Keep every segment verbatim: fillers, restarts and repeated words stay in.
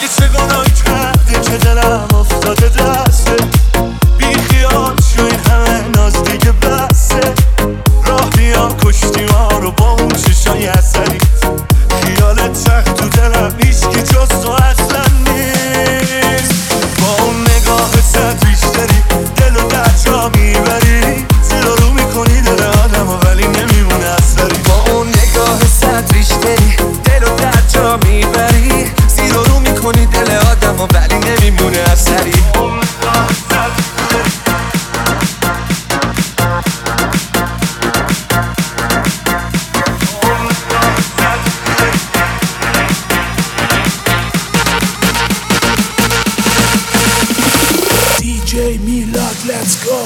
چه گناه کرده که دلم افتاده دسته، بی خیال شو این همه ناز دیگه بسه. راه بیا کشتی ما رو با اون چشای اثری، خیالت تخت تو دلم هیچکی جز تو اصلا نیست. با اون نگاه ست بیشتری دل و در جا میبری، زیر رو میکنی دل آدم ولی نمیمونه اثری. با اون نگاه ست بیشتری دل و در جا میبری، زیر رو میکنی دل آدم ولی نمیمونه اثری. دی جی میلاد let's go.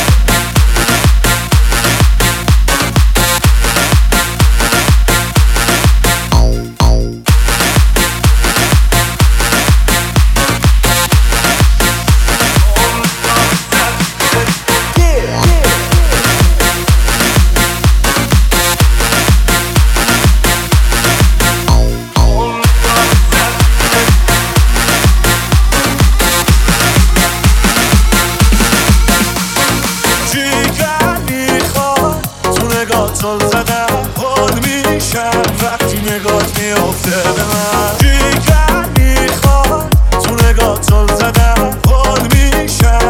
زل زدم حال میشم وقتی نگات میافته به من. جیگر میخواد تو نگات زل زدم حال میشم